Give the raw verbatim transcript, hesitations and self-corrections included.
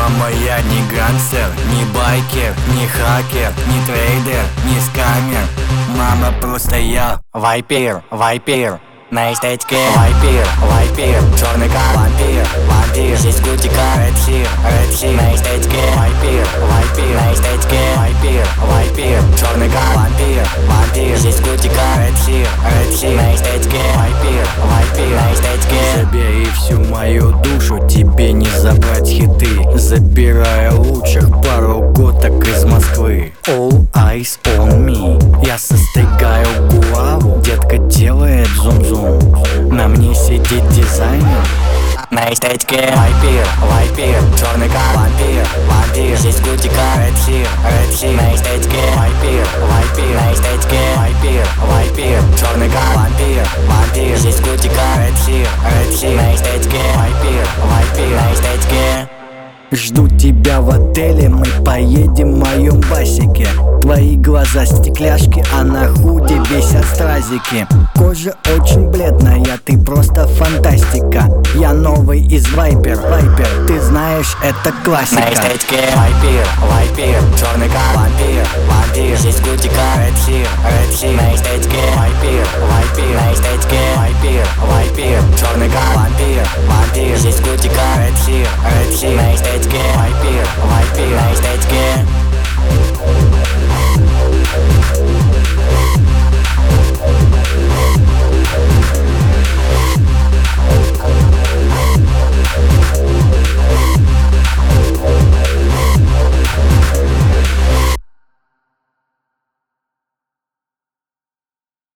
Мама, я не гангстер, не байкер, не хакер, не трейдер, не скамер. Мама, просто я вайпер, вайпер. На эстетике вайпер, вайпер. Черный как вампир, вампир. Здесь гутика, red here, red here. На эстетике вайпер, вайпер. На эстетике вайпер, вайпер. Черный как вампир, вампир. Здесь гутика, red here, red here. На эстетике вайпер, вайпер. На эстетике. Забери всю мою душу, тебе не забрать хиты. Забирая лучших пару готок из Москвы. All eyes on me. Я состригаю гуаву, детка делает зум-зум. На мне сидит дизайнер. На эстетике вайпер, вайпер. Черный как вампир, вампир. Здесь гутика, red here, red here. На эстетике вайпер, вайпер. На эстетике вайпер, вайпер. Черный как вампир, вампир. Здесь гутика, red here, red here. На эстетике вайпер, вайпер. На эстетике. Жду тебя в отеле, мы поедем в моем басике. Твои глаза стекляшки, а на худе висят стразики. Кожа очень бледная, ты просто фантастика. Я новый из Вайпер, Вайпер, ты знаешь, это классика. На эстетике вайпер, вайпер. Черный как вампир, вампир. Здесь гутика, red here, red here. На эстетике вайпер, вайпер. На эстетике вайпер, вайпер. Черный как вампир, вампир. Здесь гутика, red here, red here.